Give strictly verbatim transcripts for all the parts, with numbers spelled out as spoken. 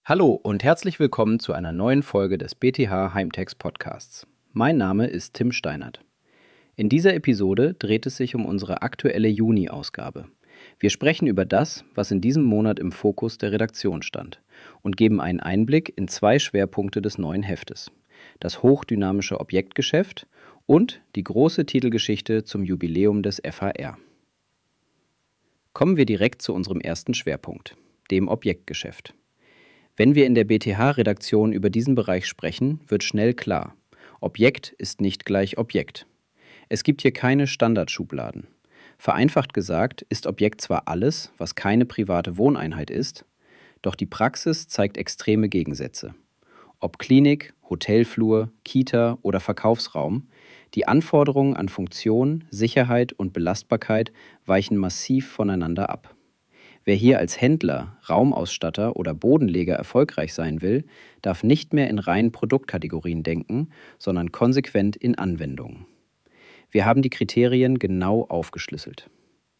Hallo und herzlich willkommen zu einer neuen Folge des B T H Heimtext Podcasts. Mein Name ist Tim Steinert. In dieser Episode dreht es sich um unsere aktuelle Juni-Ausgabe. Wir sprechen über das, was in diesem Monat im Fokus der Redaktion stand und geben einen Einblick in zwei Schwerpunkte des neuen Heftes: das hochdynamische Objektgeschäft und die große Titelgeschichte zum Jubiläum des F H R. Kommen wir direkt zu unserem ersten Schwerpunkt, dem Objektgeschäft. Wenn wir in der B T H-Redaktion über diesen Bereich sprechen, wird schnell klar: Objekt ist nicht gleich Objekt. Es gibt hier keine Standardschubladen. Vereinfacht gesagt ist Objekt zwar alles, was keine private Wohneinheit ist, doch die Praxis zeigt extreme Gegensätze. Ob Klinik, Hotelflur, Kita oder Verkaufsraum, die Anforderungen an Funktion, Sicherheit und Belastbarkeit weichen massiv voneinander ab. Wer hier als Händler, Raumausstatter oder Bodenleger erfolgreich sein will, darf nicht mehr in reinen Produktkategorien denken, sondern konsequent in Anwendungen. Wir haben die Kriterien genau aufgeschlüsselt.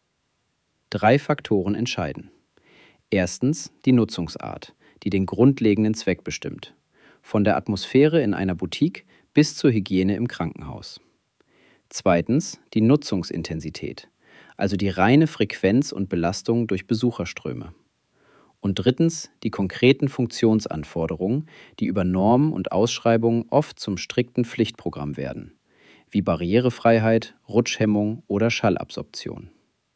Drei Faktoren entscheiden. Erstens die Nutzungsart, die den grundlegenden Zweck bestimmt. Von der Atmosphäre in einer Boutique bis zur Hygiene im Krankenhaus. Zweitens die Nutzungsintensität, also die reine Frequenz und Belastung durch Besucherströme. Und drittens die konkreten Funktionsanforderungen, die über Normen und Ausschreibungen oft zum strikten Pflichtprogramm werden, wie Barrierefreiheit, Rutschhemmung oder Schallabsorption.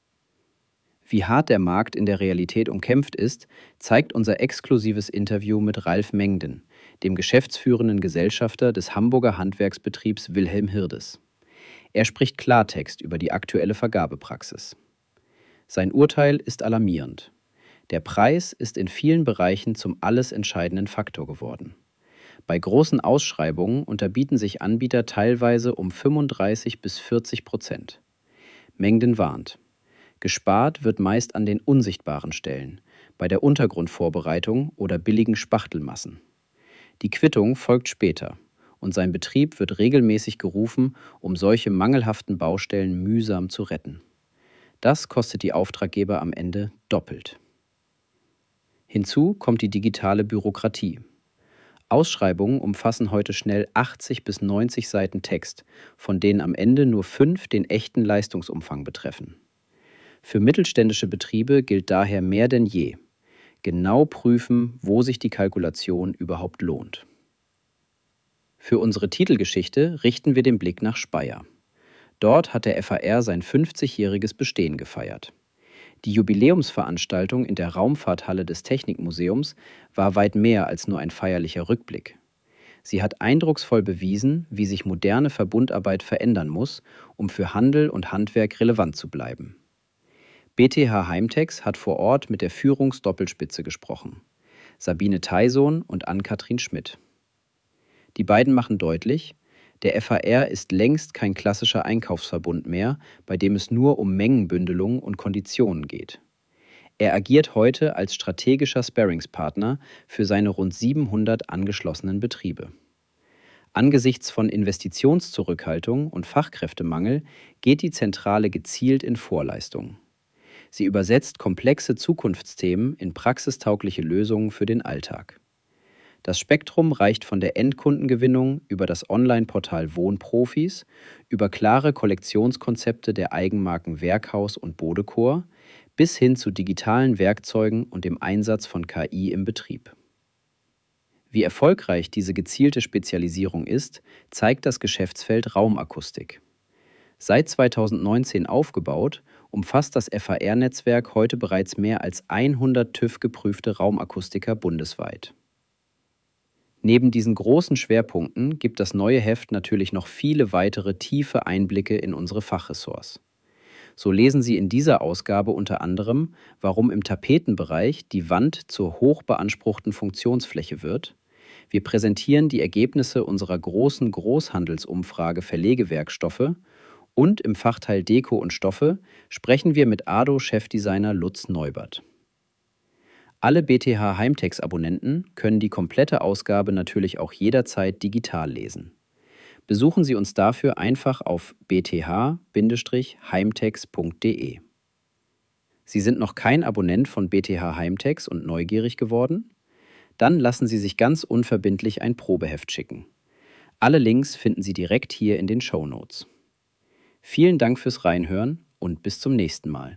Wie hart der Markt in der Realität umkämpft ist, zeigt unser exklusives Interview mit Ralf Mengden, dem geschäftsführenden Gesellschafter des Hamburger Handwerksbetriebs Wilhelm Hirdes. Er spricht Klartext über die aktuelle Vergabepraxis. Sein Urteil ist alarmierend. Der Preis ist in vielen Bereichen zum alles entscheidenden Faktor geworden. Bei großen Ausschreibungen unterbieten sich Anbieter teilweise um fünfunddreißig bis vierzig Prozent. Mengden warnt: Gespart wird meist an den unsichtbaren Stellen, bei der Untergrundvorbereitung oder billigen Spachtelmassen. Die Quittung folgt später. Und sein Betrieb wird regelmäßig gerufen, um solche mangelhaften Baustellen mühsam zu retten. Das kostet die Auftraggeber am Ende doppelt. Hinzu kommt die digitale Bürokratie. Ausschreibungen umfassen heute schnell achtzig bis neunzig Seiten Text, von denen am Ende nur fünf den echten Leistungsumfang betreffen. Für mittelständische Betriebe gilt daher mehr denn je: genau prüfen, wo sich die Kalkulation überhaupt lohnt. Für unsere Titelgeschichte richten wir den Blick nach Speyer. Dort hat der F H R sein fünfzigjähriges Bestehen gefeiert. Die Jubiläumsveranstaltung in der Raumfahrthalle des Technikmuseums war weit mehr als nur ein feierlicher Rückblick. Sie hat eindrucksvoll bewiesen, wie sich moderne Verbundarbeit verändern muss, um für Handel und Handwerk relevant zu bleiben. B T H Heimtex hat vor Ort mit der Führungsdoppelspitze gesprochen: Sabine Theison und Ann-Kathrin Schmidt. Die beiden machen deutlich: Der F H R ist längst kein klassischer Einkaufsverbund mehr, bei dem es nur um Mengenbündelung und Konditionen geht. Er agiert heute als strategischer Sparringspartner für seine rund siebenhundert angeschlossenen Betriebe. Angesichts von Investitionszurückhaltung und Fachkräftemangel geht die Zentrale gezielt in Vorleistung. Sie übersetzt komplexe Zukunftsthemen in praxistaugliche Lösungen für den Alltag. Das Spektrum reicht von der Endkundengewinnung über das Online-Portal Wohnprofis, über klare Kollektionskonzepte der Eigenmarken Werkhaus und Bodekor bis hin zu digitalen Werkzeugen und dem Einsatz von K I im Betrieb. Wie erfolgreich diese gezielte Spezialisierung ist, zeigt das Geschäftsfeld Raumakustik. Seit zweitausendneunzehn aufgebaut, umfasst das F H R-Netzwerk heute bereits mehr als hundert TÜV-geprüfte Raumakustiker bundesweit. Neben diesen großen Schwerpunkten gibt das neue Heft natürlich noch viele weitere tiefe Einblicke in unsere Fachressorts. So lesen Sie in dieser Ausgabe unter anderem, warum im Tapetenbereich die Wand zur hochbeanspruchten Funktionsfläche wird. Wir präsentieren die Ergebnisse unserer großen Großhandelsumfrage Verlegewerkstoffe und im Fachteil Deko und Stoffe sprechen wir mit A D O-Chefdesigner Lutz Neubert. Alle B T H Heimtex-Abonnenten können die komplette Ausgabe natürlich auch jederzeit digital lesen. Besuchen Sie uns dafür einfach auf b t h heimtex punkt d e. Sie sind noch kein Abonnent von B T H Heimtex und neugierig geworden? Dann lassen Sie sich ganz unverbindlich ein Probeheft schicken. Alle Links finden Sie direkt hier in den Shownotes. Vielen Dank fürs Reinhören und bis zum nächsten Mal.